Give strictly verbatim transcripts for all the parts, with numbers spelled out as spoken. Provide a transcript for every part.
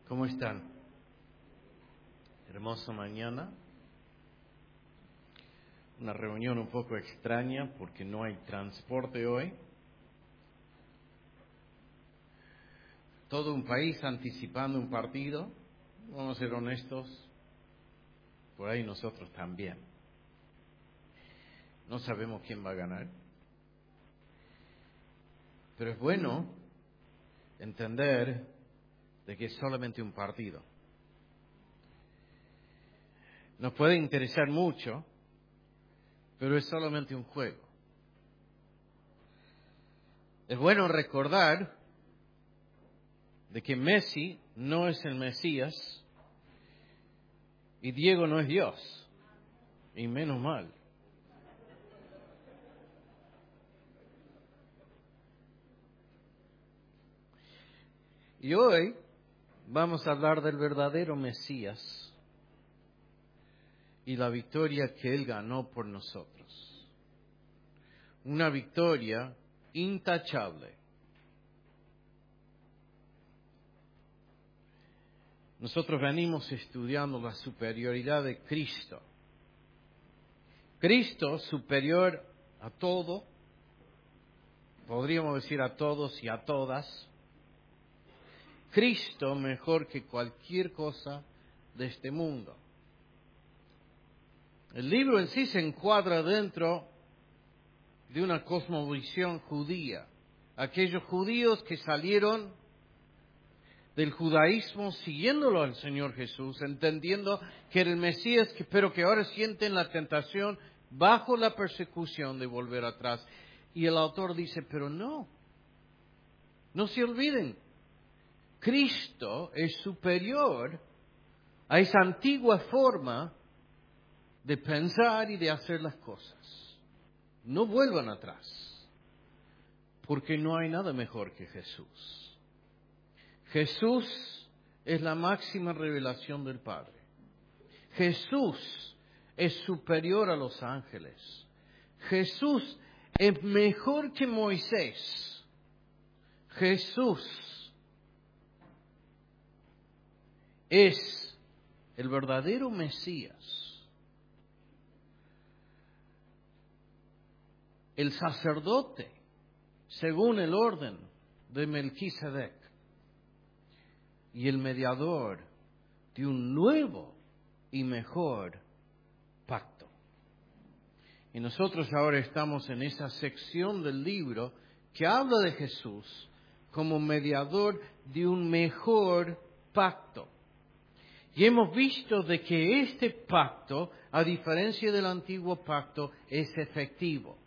¿Cómo están? Hermosa mañana. Una reunión un poco extraña porque no hay transporte hoy. Todo un país anticipando un partido. Vamos a ser honestos. Por ahí nosotros también. No sabemos quién va a ganar. Pero es bueno entender de que es solamente un partido. Nos puede interesar mucho, pero es solamente un juego. Es bueno recordar de que Messi no es el Mesías y Diego no es Dios, y menos mal. Y hoy vamos a hablar del verdadero Mesías y la victoria que Él ganó por nosotros. Una victoria intachable. Nosotros venimos estudiando la superioridad de Cristo. Cristo superior a todo, podríamos decir a todos y a todas. Cristo mejor que cualquier cosa de este mundo. El libro en sí se encuadra dentro de una cosmovisión judía. Aquellos judíos que salieron del judaísmo siguiéndolo al Señor Jesús, entendiendo que era el Mesías, pero que ahora sienten la tentación bajo la persecución de volver atrás. Y el autor dice, pero no, no se olviden, Cristo es superior a esa antigua forma de pensar y de hacer las cosas. No vuelvan atrás, porque no hay nada mejor que Jesús. Jesús es la máxima revelación del Padre. Jesús es superior a los ángeles. Jesús es mejor que Moisés. Jesús es el verdadero Mesías. El sacerdote, según el orden de Melquisedec, y el mediador de un nuevo y mejor pacto. Y nosotros ahora estamos en esa sección del libro que habla de Jesús como mediador de un mejor pacto. Y hemos visto de que este pacto, a diferencia del antiguo pacto, es efectivo.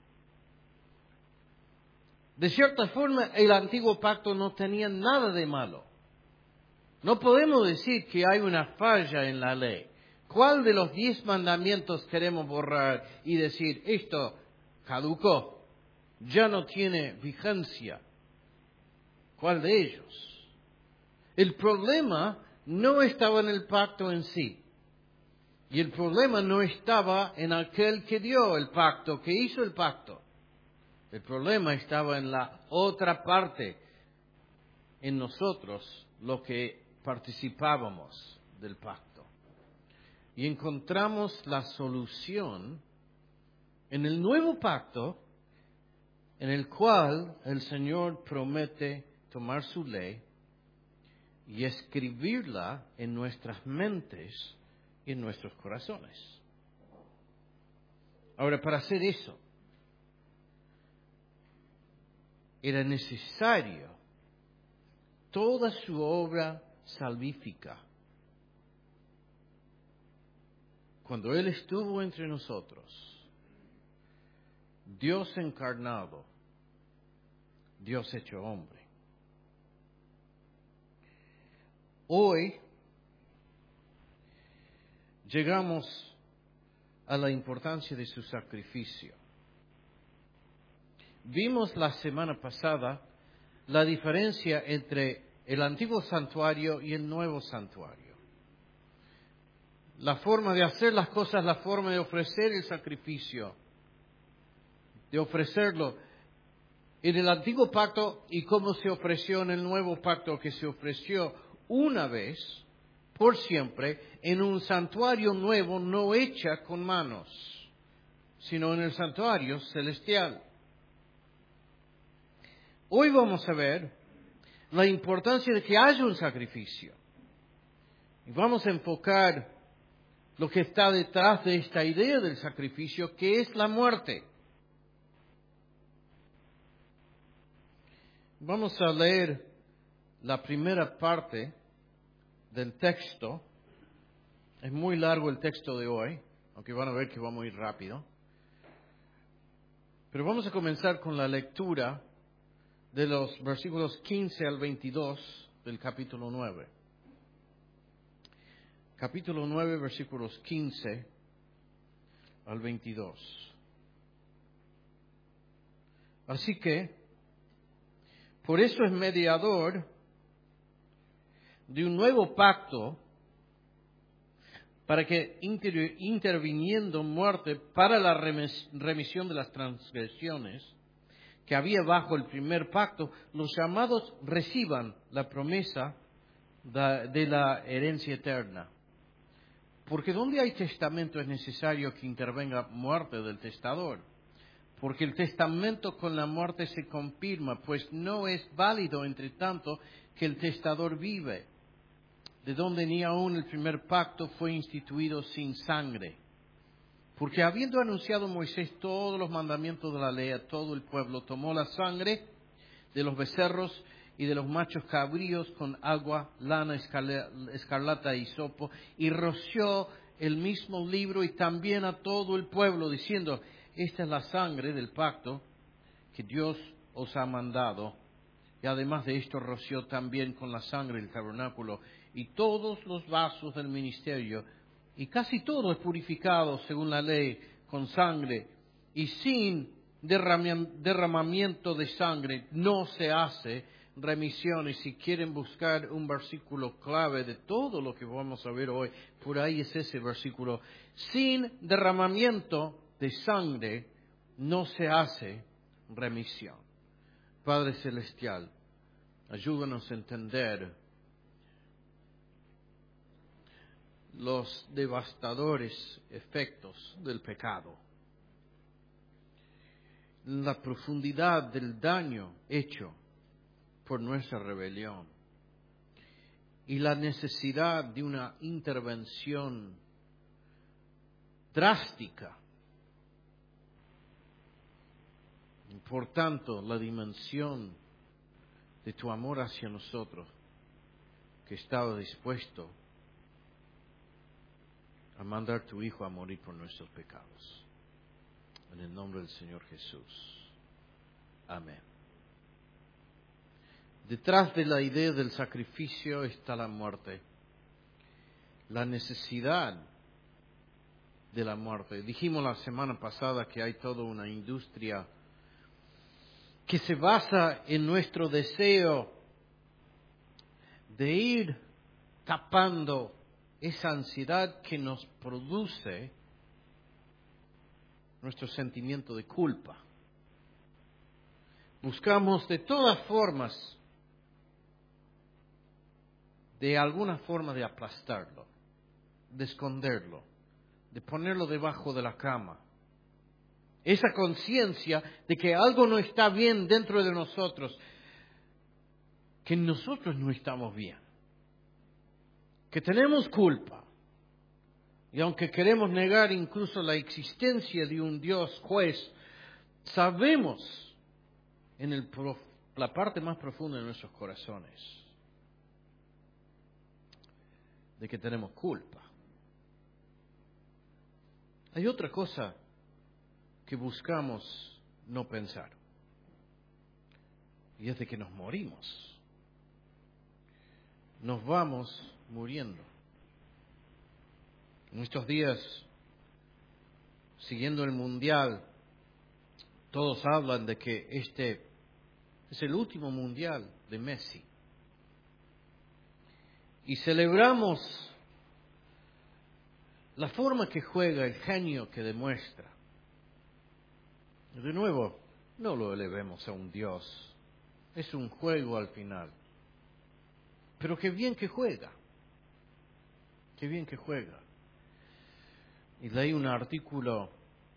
De cierta forma, el antiguo pacto no tenía nada de malo. No podemos decir que hay una falla en la ley. ¿Cuál de los diez mandamientos queremos borrar y decir, esto caducó, ya no tiene vigencia? ¿Cuál de ellos? El problema no estaba en el pacto en sí. Y el problema no estaba en aquel que dio el pacto, que hizo el pacto. El problema estaba en la otra parte, en nosotros, lo que participábamos del pacto. Y encontramos la solución en el nuevo pacto, en el cual el Señor promete tomar su ley y escribirla en nuestras mentes y en nuestros corazones. Ahora, para hacer eso, era necesario toda su obra salvífica. Cuando Él estuvo entre nosotros, Dios encarnado, Dios hecho hombre. Hoy llegamos a la importancia de su sacrificio. Vimos la semana pasada la diferencia entre el antiguo santuario y el nuevo santuario. La forma de hacer las cosas, la forma de ofrecer el sacrificio, de ofrecerlo en el antiguo pacto y cómo se ofreció en el nuevo pacto, que se ofreció una vez, por siempre, en un santuario nuevo no hecha con manos, sino en el santuario celestial. Hoy vamos a ver la importancia de que haya un sacrificio. Y vamos a enfocar lo que está detrás de esta idea del sacrificio, que es la muerte. Vamos a leer la primera parte del texto. Es muy largo el texto de hoy, aunque van a ver que va muy rápido. Pero vamos a comenzar con la lectura de los versículos quince al veintidós del capítulo nueve. Capítulo nueve, versículos quince al veintidós. Así que, por eso es mediador de un nuevo pacto, para que inter- interviniendo muerte para la remis- remisión de las transgresiones que había bajo el primer pacto, los llamados reciban la promesa de, de la herencia eterna. Porque donde hay testamento es necesario que intervenga muerte del testador. Porque el testamento con la muerte se confirma, pues no es válido entre tanto que el testador vive, de donde ni aun el primer pacto fue instituido sin sangre. Porque habiendo anunciado Moisés todos los mandamientos de la ley a todo el pueblo, tomó la sangre de los becerros y de los machos cabríos con agua, lana, escarlata y hisopo, y roció el mismo libro y también a todo el pueblo, diciendo: esta es la sangre del pacto que Dios os ha mandado. Y además de esto roció también con la sangre el tabernáculo y todos los vasos del ministerio. Y casi todo es purificado según la ley con sangre, y sin derramamiento de sangre no se hace remisión. Y si quieren buscar un versículo clave de todo lo que vamos a ver hoy, por ahí es ese versículo: sin derramamiento de sangre no se hace remisión. Padre Celestial, ayúdanos a entender los devastadores efectos del pecado, la profundidad del daño hecho por nuestra rebelión y la necesidad de una intervención drástica. Por tanto, la dimensión de tu amor hacia nosotros, que estaba dispuesto a mandar tu Hijo a morir por nuestros pecados. En el nombre del Señor Jesús. Amén. Detrás de la idea del sacrificio está la muerte, la necesidad de la muerte. Dijimos la semana pasada que hay toda una industria que se basa en nuestro deseo de ir tapando esa ansiedad que nos produce nuestro sentimiento de culpa. Buscamos de todas formas, de alguna forma de aplastarlo, de esconderlo, de ponerlo debajo de la cama. Esa conciencia de que algo no está bien dentro de nosotros, que nosotros no estamos bien, que tenemos culpa. Y aunque queremos negar incluso la existencia de un Dios juez, sabemos en el, la parte más profunda de nuestros corazones de que tenemos culpa. Hay otra cosa que buscamos no pensar, y es de que nos morimos. Nos vamos muriendo. En estos días, siguiendo el mundial, todos hablan de que este es el último mundial de Messi. Y celebramos la forma que juega, el genio que demuestra. De nuevo, no lo elevemos a un Dios. Es un juego al final. Pero qué bien que juega. Qué bien que juega. Y leí un artículo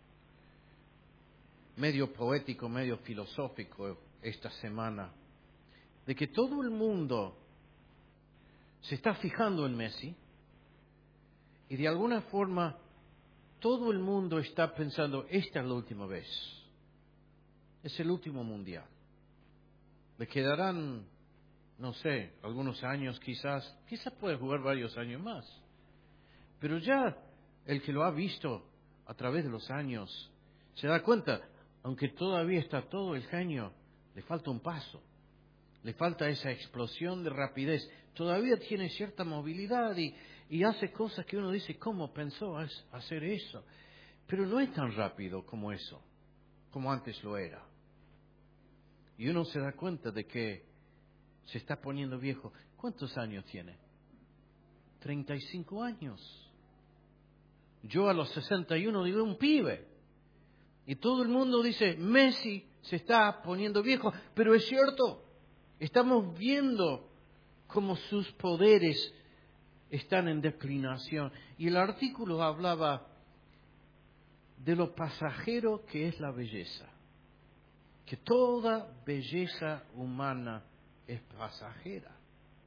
medio poético, medio filosófico esta semana, de que todo el mundo se está fijando en Messi y de alguna forma todo el mundo está pensando, esta es la última vez, es el último mundial. Le quedarán, no sé, algunos años quizás, quizás puede jugar varios años más, pero ya el que lo ha visto a través de los años se da cuenta, aunque todavía está todo el genio, le falta un paso. Le falta esa explosión de rapidez. Todavía tiene cierta movilidad y, y hace cosas que uno dice, ¿cómo pensó hacer eso? Pero no es tan rápido como eso, como antes lo era. Y uno se da cuenta de que se está poniendo viejo. ¿Cuántos años tiene? treinta y cinco años. Yo a los sesenta y uno digo, un pibe. Y todo el mundo dice, Messi se está poniendo viejo. Pero es cierto. Estamos viendo cómo sus poderes están en declinación. Y el artículo hablaba de lo pasajero que es la belleza. Que toda belleza humana es pasajera.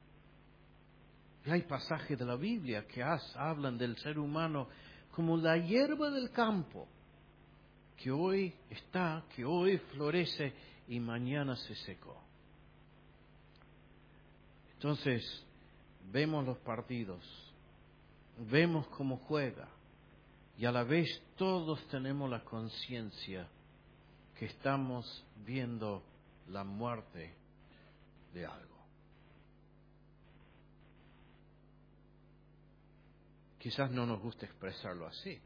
Y hay pasajes de la Biblia que hablan del ser humano como la hierba del campo, que hoy está, que hoy florece y mañana se secó. Entonces, vemos los partidos, vemos cómo juega, y a la vez todos tenemos la conciencia que estamos viendo la muerte de algo. Quizás no nos guste expresarlo así.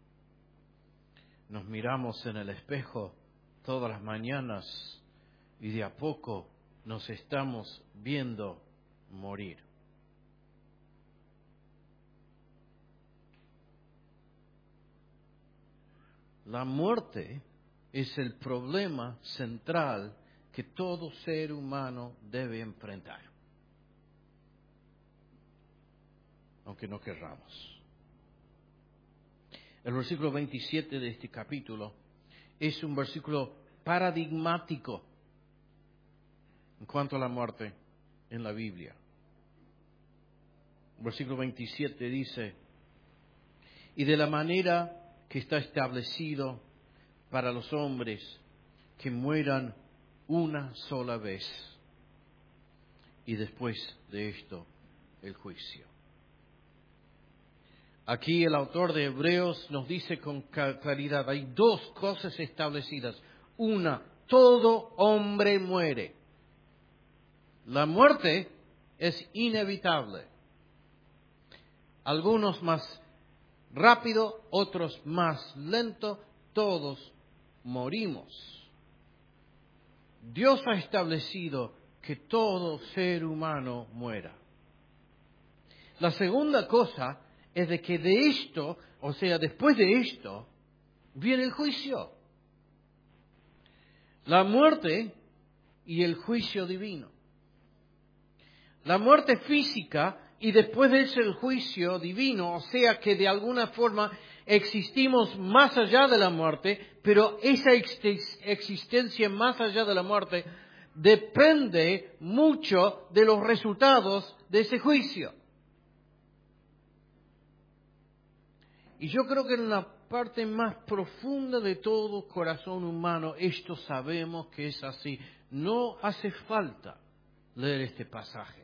Nos miramos en el espejo todas las mañanas y de a poco nos estamos viendo morir. La muerte es el problema central que todo ser humano debe enfrentar, aunque no querramos. El versículo veintisiete de este capítulo es un versículo paradigmático en cuanto a la muerte en la Biblia. El versículo veintisiete dice, y de la manera que está establecido para los hombres que mueran una sola vez, y después de esto el juicio. Aquí el autor de Hebreos nos dice con claridad, hay dos cosas establecidas. Una, todo hombre muere. La muerte es inevitable. Algunos más rápido, otros más lento, todos morimos. Dios ha establecido que todo ser humano muera. La segunda cosa es de que de esto, o sea, después de esto, viene el juicio. La muerte y el juicio divino. La muerte física y después de eso el juicio divino, o sea que de alguna forma existimos más allá de la muerte, pero esa existencia más allá de la muerte depende mucho de los resultados de ese juicio. Y yo creo que en la parte más profunda de todo corazón humano, esto sabemos que es así. No hace falta leer este pasaje,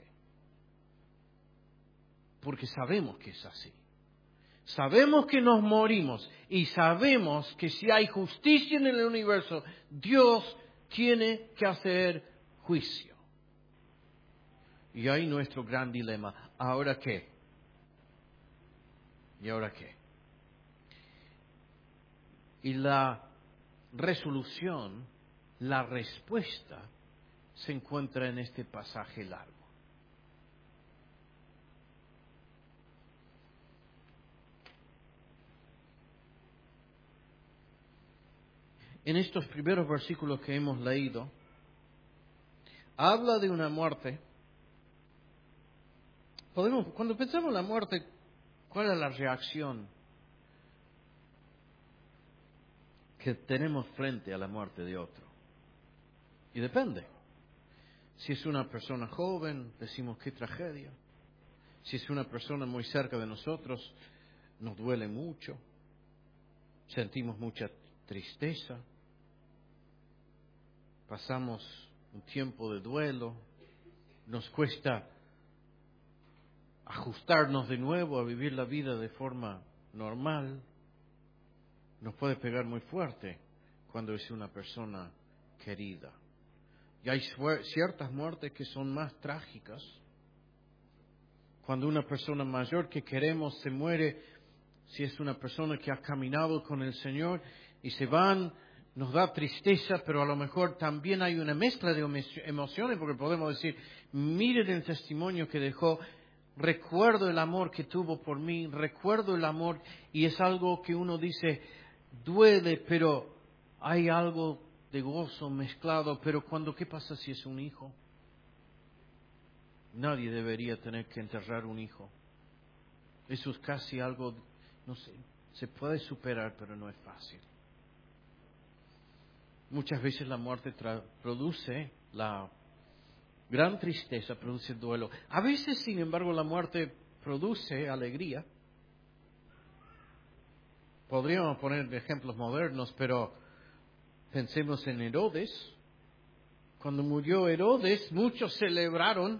porque sabemos que es así. Sabemos que nos morimos y sabemos que si hay justicia en el universo, Dios tiene que hacer juicio. Y ahí nuestro gran dilema. ¿Ahora qué? ¿Y ahora qué? Y la resolución, la respuesta, se encuentra en este pasaje largo. En estos primeros versículos que hemos leído, habla de una muerte podemos, cuando pensamos en la muerte, ¿cuál es la reacción que tenemos frente a la muerte de otro? Y depende. Si es una persona joven, decimos qué tragedia. Si es una persona muy cerca de nosotros, nos duele mucho. Sentimos mucha tristeza. Pasamos un tiempo de duelo. Nos cuesta ajustarnos de nuevo a vivir la vida de forma normal. Nos puede pegar muy fuerte cuando es una persona querida. Y hay ciertas muertes que son más trágicas. Cuando una persona mayor que queremos se muere, si es una persona que ha caminado con el Señor y se van, nos da tristeza, pero a lo mejor también hay una mezcla de emociones, porque podemos decir, miren el testimonio que dejó, recuerdo el amor que tuvo por mí, recuerdo el amor, y es algo que uno dice, duele, pero hay algo de gozo mezclado. Pero cuando, ¿qué pasa si es un hijo? Nadie debería tener que enterrar un hijo. Eso es casi algo, no sé, se puede superar, pero no es fácil. Muchas veces la muerte tra- produce la gran tristeza, produce duelo. A veces, sin embargo, la muerte produce alegría. Podríamos poner ejemplos modernos, pero pensemos en Herodes. Cuando murió Herodes, muchos celebraron.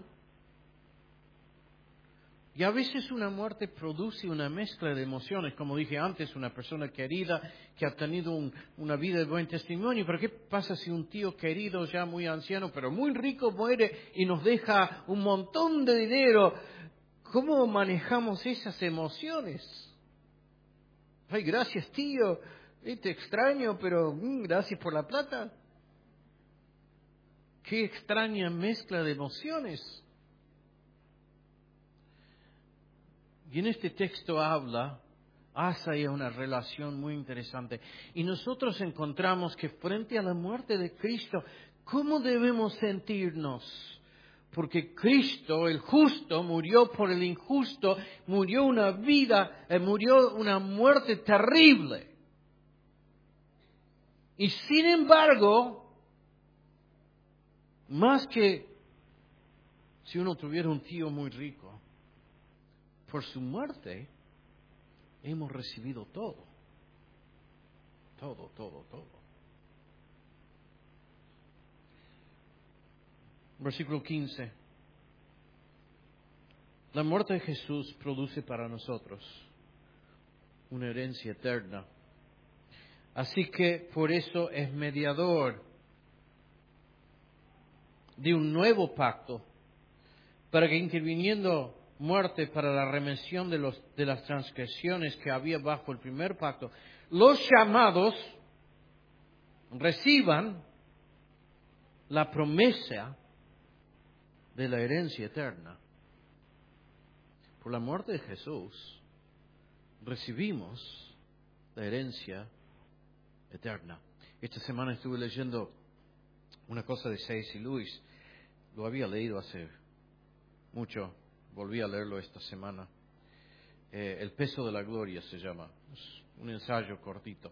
Y a veces una muerte produce una mezcla de emociones. Como dije antes, una persona querida que ha tenido un, una vida de buen testimonio. Pero ¿qué pasa si un tío querido, ya muy anciano, pero muy rico, muere y nos deja un montón de dinero? ¿Cómo manejamos esas emociones? Ay, gracias tío, eh, te extraño, pero mm, gracias por la plata. Qué extraña mezcla de emociones. Y en este texto habla, hace ahí una relación muy interesante. Y nosotros encontramos que frente a la muerte de Cristo, ¿cómo debemos sentirnos? Porque Cristo, el justo, murió por el injusto, murió una vida, eh, murió una muerte terrible. Y sin embargo, más que si uno tuviera un tío muy rico, por su muerte hemos recibido todo. Todo, todo, todo. Versículo quince. La muerte de Jesús produce para nosotros una herencia eterna. Así que por eso es mediador de un nuevo pacto, para que interviniendo muerte para la remisión de, los, de las transgresiones que había bajo el primer pacto, los llamados reciban la promesa de la herencia eterna. Por la muerte de Jesús recibimos la herencia eterna. Esta semana estuve leyendo una cosa de C S Lewis. Lo había leído hace mucho. Volví a leerlo esta semana. Eh, El peso de la gloria se llama. Es un ensayo cortito.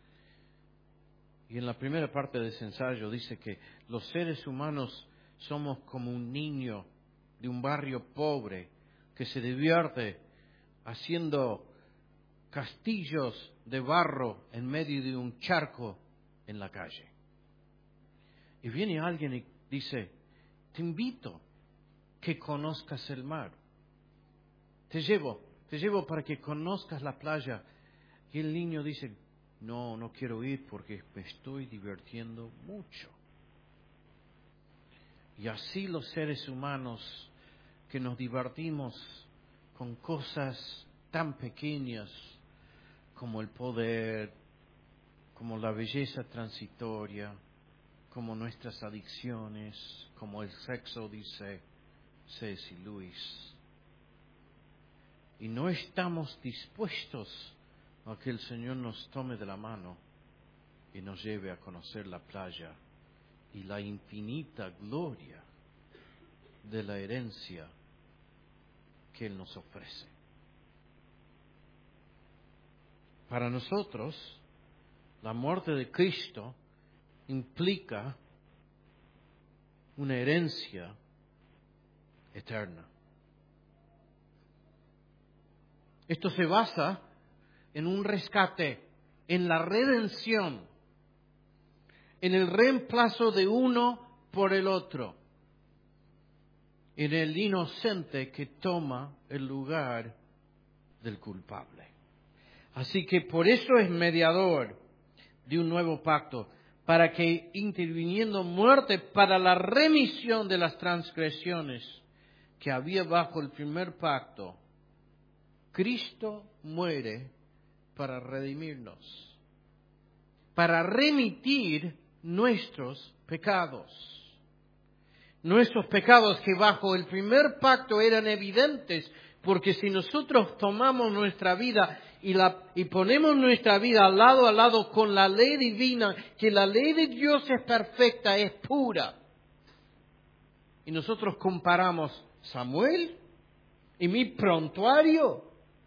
Y en la primera parte de ese ensayo dice que los seres humanos somos como un niño de un barrio pobre que se divierte haciendo castillos de barro en medio de un charco en la calle. Y viene alguien y dice, te invito que conozcas el mar. Te llevo, te llevo para que conozcas la playa. Y el niño dice, no, no quiero ir porque me estoy divirtiendo mucho. Y así los seres humanos que nos divertimos con cosas tan pequeñas como el poder, como la belleza transitoria, como nuestras adicciones, como el sexo, dice C S Lewis. Y no estamos dispuestos a que el Señor nos tome de la mano y nos lleve a conocer la playa y la infinita gloria de la herencia que Él nos ofrece. Para nosotros, la muerte de Cristo implica una herencia eterna. Esto se basa en un rescate, en la redención, en el reemplazo de uno por el otro, en el inocente que toma el lugar del culpable. Así que por eso es mediador de un nuevo pacto, para que interviniendo muerte para la remisión de las transgresiones que había bajo el primer pacto, Cristo muere para redimirnos, para remitir nuestros pecados. Nuestros pecados que bajo el primer pacto eran evidentes, porque si nosotros tomamos nuestra vida y, la, y ponemos nuestra vida al lado a lado con la ley divina, que la ley de Dios es perfecta, es pura, y nosotros comparamos Samuel y mi prontuario,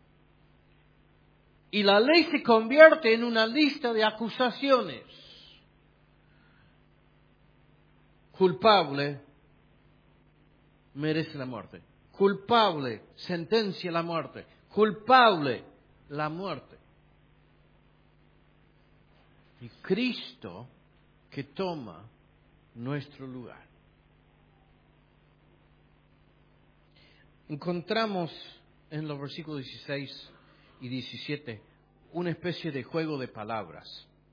y la ley se convierte en una lista de acusaciones. Culpable, merece la muerte. Culpable, sentencia la muerte. Culpable, la muerte. Y Cristo que toma nuestro lugar. Encontramos en los versículos dieciséis y diecisiete una especie de juego de palabras.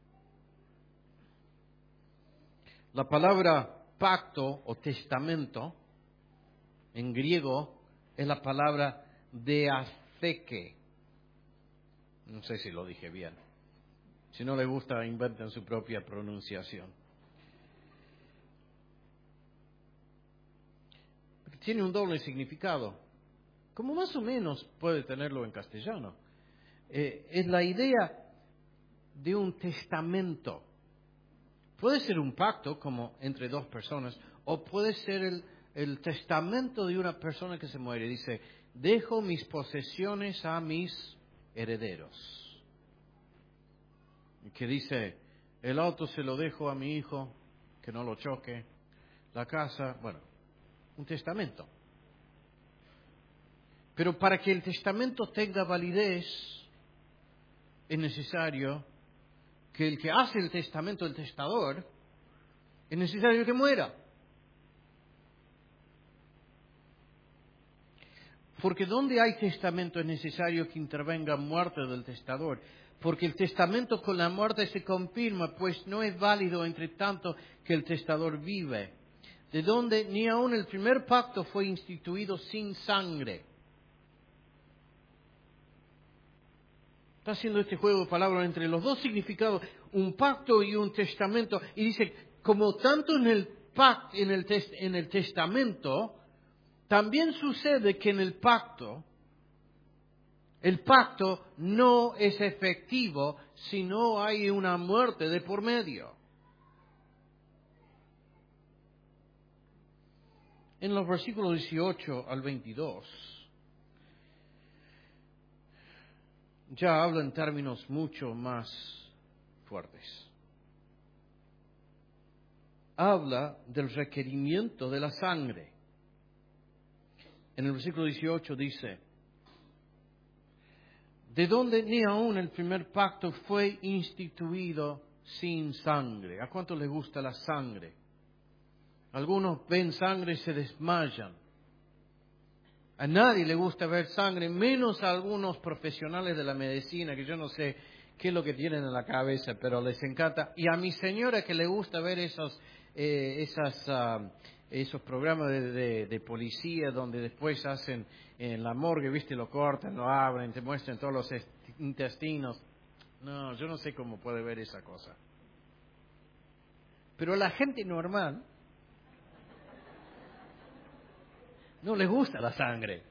La palabra pacto o testamento en griego es la palabra diatheke. No sé si lo dije bien. Si no le gusta, inventen su propia pronunciación. Tiene un doble significado, como más o menos puede tenerlo en castellano. Eh, es la idea de un testamento. Puede ser un pacto como entre dos personas, o puede ser el, el testamento de una persona que se muere. Dice, dejo mis posesiones a mis herederos. Que dice, el auto se lo dejo a mi hijo, que no lo choque, la casa, bueno, un testamento. Pero para que el testamento tenga validez, es necesario que el que hace el testamento, el testador, es necesario que muera. Porque donde hay testamento es necesario que intervenga muerte del testador. Porque el testamento con la muerte se confirma, pues no es válido entre tanto que el testador vive. De donde ni aun el primer pacto fue instituido sin sangre. Está haciendo este juego de palabras entre los dos significados, un pacto y un testamento. Y dice, como tanto en el pacto, en el, tes, en el testamento, también sucede que en el pacto, el pacto no es efectivo si no hay una muerte de por medio. En los versículos dieciocho al veintidós, ya habla en términos mucho más fuertes. Habla del requerimiento de la sangre. En el versículo dieciocho dice, de donde ni aun el primer pacto fue instituido sin sangre. ¿A cuánto les gusta la sangre? Algunos ven sangre y se desmayan. A nadie le gusta ver sangre, menos a algunos profesionales de la medicina, que yo no sé qué es lo que tienen en la cabeza, pero les encanta. Y a mi señora que le gusta ver esos, eh, esas, uh, esos programas de, de, de policía donde después hacen en la morgue, viste, lo cortan, lo abren, te muestran todos los intestinos. No, yo no sé cómo puede ver esa cosa. Pero a la gente normal no les gusta la sangre.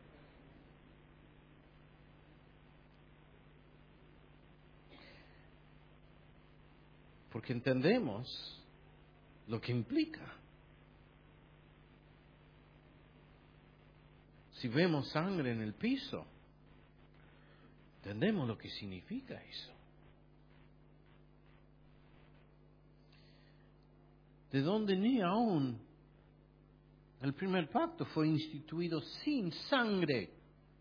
Porque entendemos lo que implica. Si vemos sangre en el piso, entendemos lo que significa eso. De donde ni aún el primer pacto fue instituido sin sangre.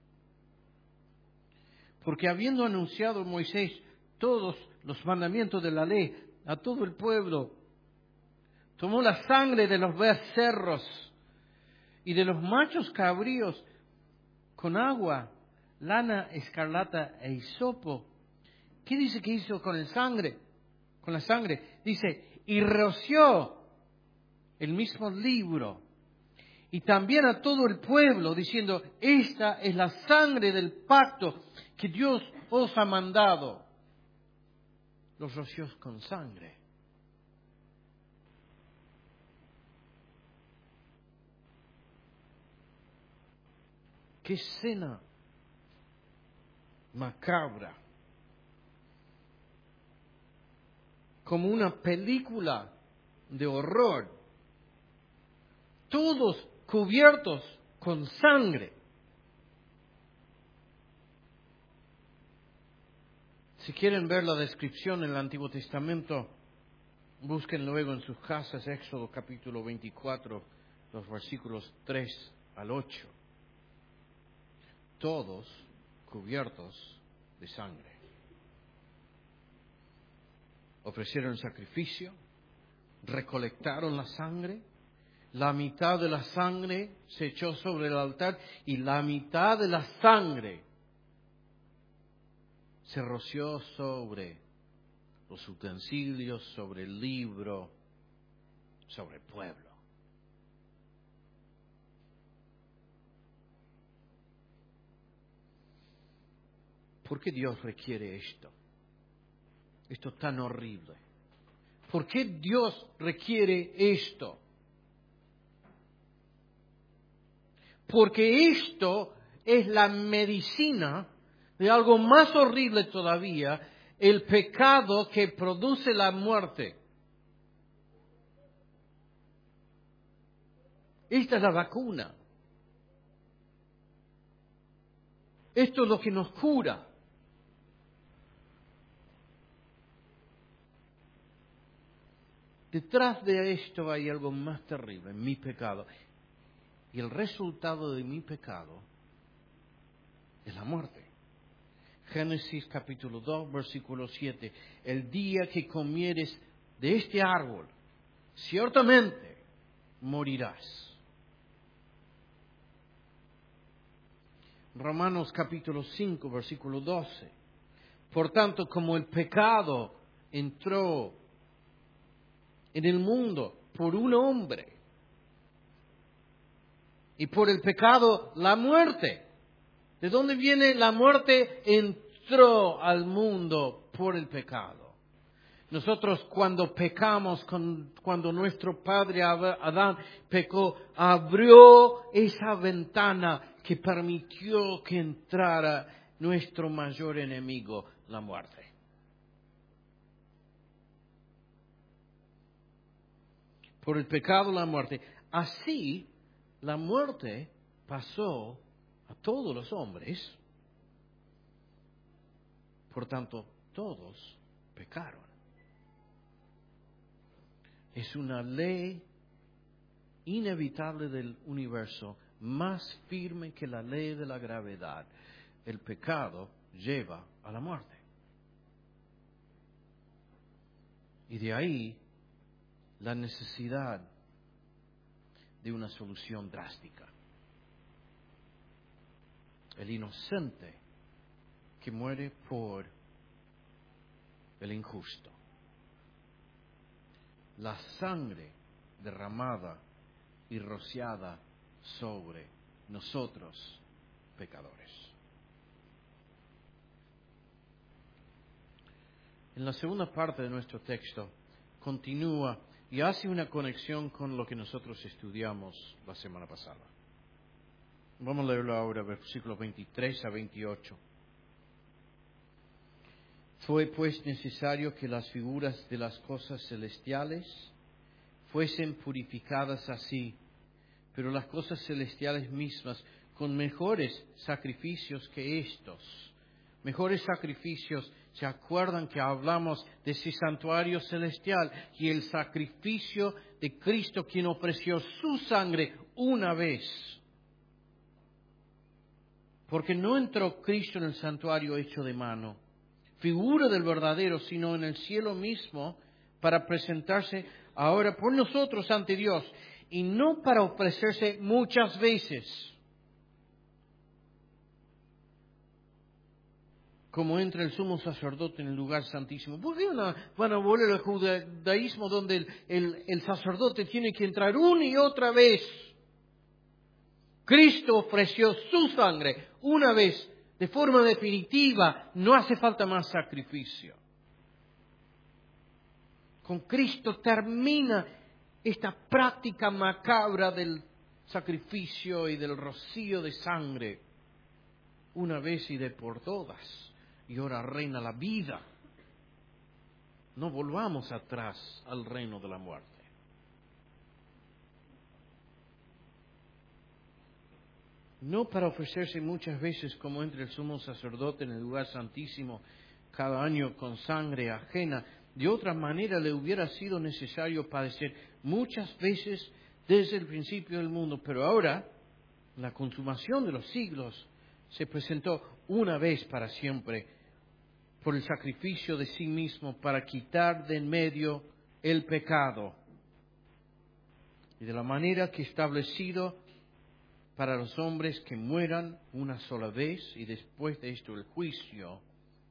Porque habiendo anunciado Moisés todos los mandamientos de la ley a todo el pueblo, tomó la sangre de los becerros y de los machos cabríos con agua, lana escarlata e hisopo. ¿Qué dice que hizo con el sangre? Con la sangre. Dice, y roció el mismo libro. Y también a todo el pueblo, diciendo, esta es la sangre del pacto que Dios os ha mandado. Los roció con sangre. ¡Qué escena macabra! Como una película de horror. Todos cubiertos con sangre. Si quieren ver la descripción en el Antiguo Testamento, busquen luego en sus casas Éxodo capítulo veinticuatro, los versículos tres al ocho. Todos cubiertos de sangre. Ofrecieron sacrificio, recolectaron la sangre, la mitad de la sangre se echó sobre el altar y la mitad de la sangre se roció sobre los utensilios, sobre el libro, sobre el pueblo. ¿Por qué Dios requiere esto? Esto tan horrible. ¿Por qué Dios requiere esto? Porque esto es la medicina de algo más horrible todavía, el pecado que produce la muerte. Esta es la vacuna. Esto es lo que nos cura. Detrás de esto hay algo más terrible, mi pecado. Y el resultado de mi pecado es la muerte. Génesis capítulo dos, versículo siete. El día que comieres de este árbol, ciertamente morirás. Romanos capítulo cinco, versículo doce. Por tanto, como el pecado entró en el mundo por un hombre, y por el pecado la muerte. ¿De dónde viene la muerte? Entró al mundo por el pecado. Nosotros cuando pecamos, cuando nuestro padre Adán pecó, abrió esa ventana que permitió que entrara nuestro mayor enemigo, la muerte. Por el pecado la muerte. Así la muerte pasó a todos los hombres. Por tanto, todos pecaron. Es una ley inevitable del universo, más firme que la ley de la gravedad. El pecado lleva a la muerte. Y de ahí la necesidad de una solución drástica. El inocente que muere por el injusto. La sangre derramada y rociada sobre nosotros, pecadores. En la segunda parte de nuestro texto continúa y hace una conexión con lo que nosotros estudiamos la semana pasada. Vamos a leerlo ahora, versículos veintitrés a veintiocho. Fue pues necesario que las figuras de las cosas celestiales fuesen purificadas así, pero las cosas celestiales mismas con mejores sacrificios que estos. Mejores sacrificios, ¿se acuerdan que hablamos de ese santuario celestial y el sacrificio de Cristo, quien ofreció su sangre una vez? Porque no entró Cristo en el santuario hecho de mano, figura del verdadero, sino en el cielo mismo, para presentarse ahora por nosotros ante Dios, y no para ofrecerse muchas veces, como entra el sumo sacerdote en el lugar santísimo. ¿Por qué no van a volver al judaísmo donde el, el, el sacerdote tiene que entrar una y otra vez? Cristo ofreció su sangre una vez, de forma definitiva. No hace falta más sacrificio. Con Cristo termina esta práctica macabra del sacrificio y del rocío de sangre una vez y de por todas. Y ahora reina la vida. No volvamos atrás al reino de la muerte. No para ofrecerse muchas veces como entra el sumo sacerdote en el lugar santísimo cada año con sangre ajena. De otra manera le hubiera sido necesario padecer muchas veces desde el principio del mundo. Pero ahora, en la consumación de los siglos, se presentó una vez para siempre por el sacrificio de sí mismo para quitar de en medio el pecado. Y de la manera que establecido para los hombres que mueran una sola vez y después de esto el juicio,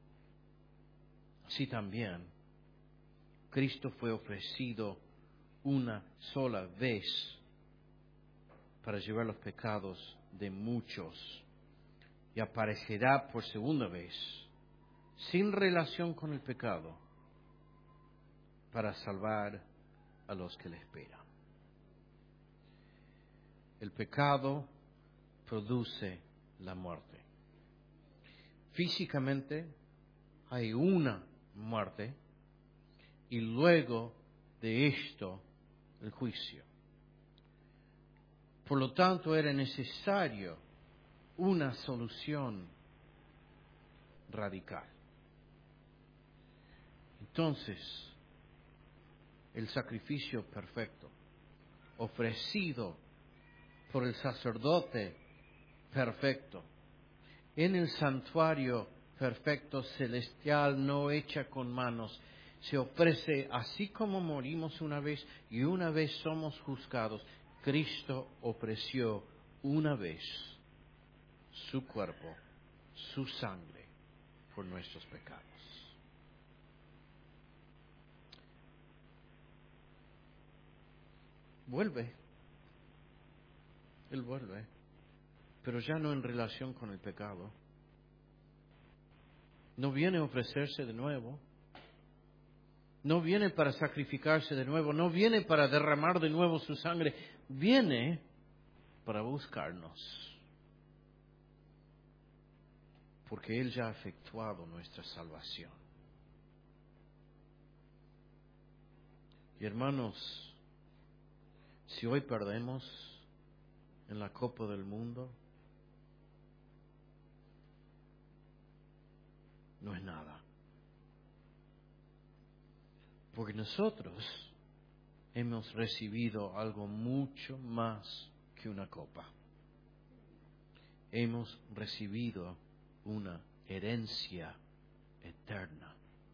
así también Cristo fue ofrecido una sola vez para llevar los pecados de muchos y aparecerá por segunda vez sin relación con el pecado para salvar a los que le esperan. El pecado produce la muerte. Físicamente hay una muerte y luego de esto el juicio. Por lo tanto, era necesario una solución radical. Entonces, el sacrificio perfecto, ofrecido por el sacerdote perfecto, en el santuario perfecto celestial, no hecha con manos, se ofrece así como morimos una vez y una vez somos juzgados. Cristo ofreció una vez su cuerpo, su sangre, por nuestros pecados. Vuelve. Él vuelve. Pero ya no en relación con el pecado. No viene a ofrecerse de nuevo. No viene para sacrificarse de nuevo. No viene para derramar de nuevo su sangre. Viene para buscarnos. Porque Él ya ha efectuado nuestra salvación. Y hermanos, si hoy perdemos en la Copa del Mundo, no es nada. Porque nosotros hemos recibido algo mucho más que una copa. Hemos recibido una herencia eterna.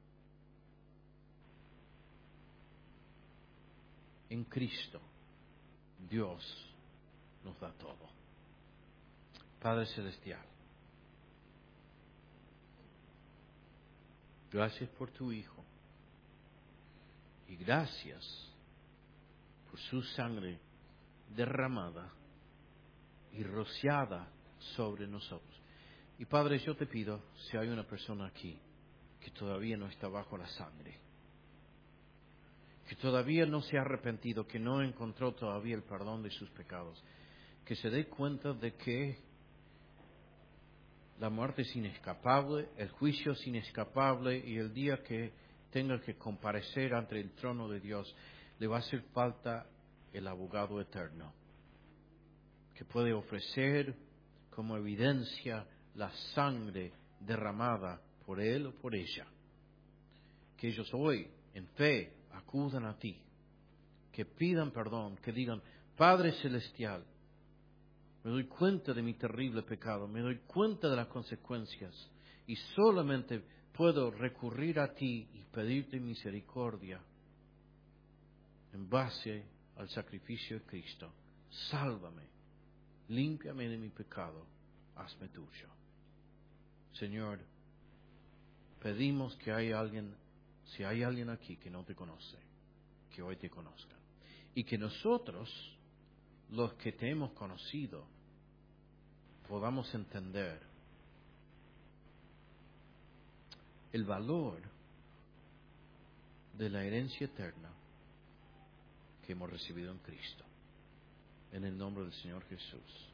En Cristo, Dios nos da todo. Padre Celestial, gracias por tu Hijo. Y gracias por su sangre derramada y rociada sobre nosotros. Y Padre, yo te pido, si hay una persona aquí que todavía no está bajo la sangre, que todavía no se ha arrepentido, que no encontró todavía el perdón de sus pecados, que se dé cuenta de que la muerte es inescapable, el juicio es inescapable y el día que tenga que comparecer ante el trono de Dios, le va a hacer falta el abogado eterno, que puede ofrecer como evidencia la sangre derramada por él o por ella. Que ellos hoy, en fe, acudan a ti, que pidan perdón, que digan, Padre Celestial, me doy cuenta de mi terrible pecado, me doy cuenta de las consecuencias y solamente puedo recurrir a ti y pedirte misericordia en base al sacrificio de Cristo. Sálvame, límpiame de mi pecado, hazme tuyo. Señor, pedimos que hay alguien, si hay alguien aquí que no te conoce, que hoy te conozca. Y que nosotros, los que te hemos conocido, podamos entender el valor de la herencia eterna que hemos recibido en Cristo. En el nombre del Señor Jesús.